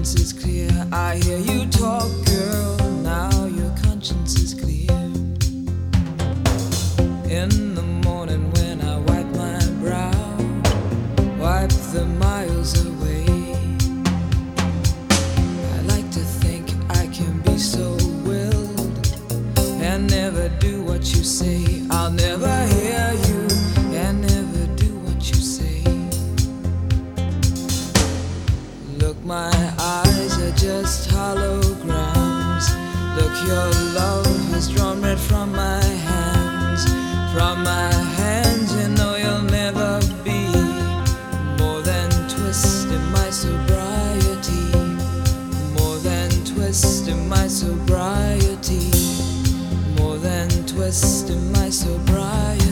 conscience is clear. I hear you talk, girl. Now your conscience is clear. In the morning when I wipe my brow, wipe the miles away. I like to think I can be so willed and never do what you say. I'll never hear you and never do what you say. Look, my eyes are just holograms. Look, your love has drawn red from my hands. From my hands, you know you'll never be more than twist in my sobriety. More than twist in my sobriety. More than twist in my sobriety.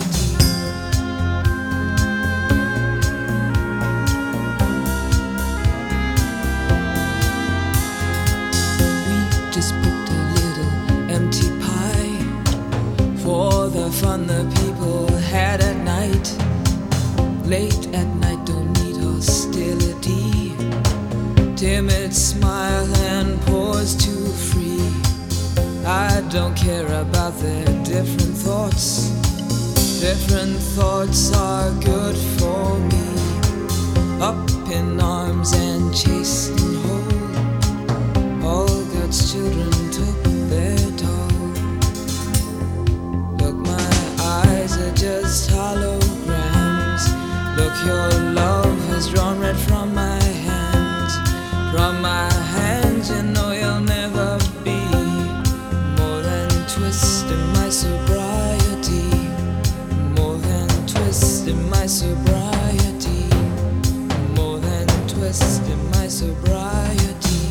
Just booked a little empty pie for the fun the people had at night. Late at night, don't need hostility. Timid smile and pause too free. I don't care about their different thoughts. Different thoughts are good for me. Up in arms and chased and whole. All God's children took their toll. Look, my eyes are just holograms. Look, your love has drawn red from my hands. From my hands, you know you'll never be more than twist in my sobriety. More than twist in my sobriety. More than twist in my sobriety.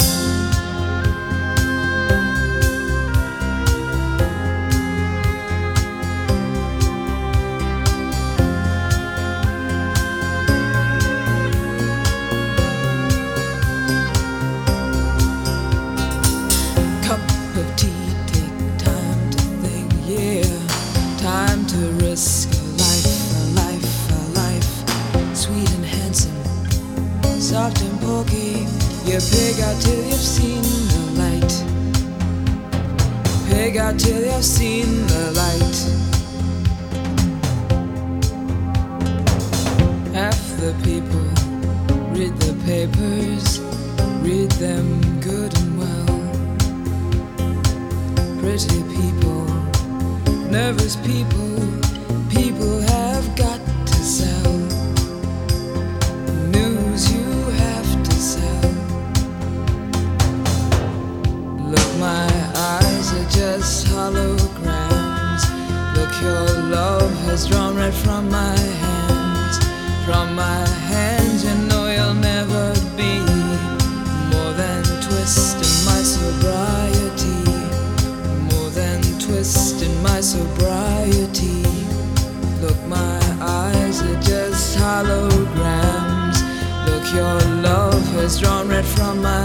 Of tea, take time to think, yeah. Time to risk a life, a life, a life. Sweet and handsome, soft and pokey. You pig out till you've seen the light. Pig out till you've seen the light. Half the people read the papers, read them good and well. Pretty people, nervous people, people have got to sell. News you have to sell. Look, my eyes are just holograms. Look, your love has drawn red from my hands. From my hands, you know you'll never be more than twist in my sobriety. Twist in my sobriety. Look, my eyes are just holograms. Look, your love has drawn red from my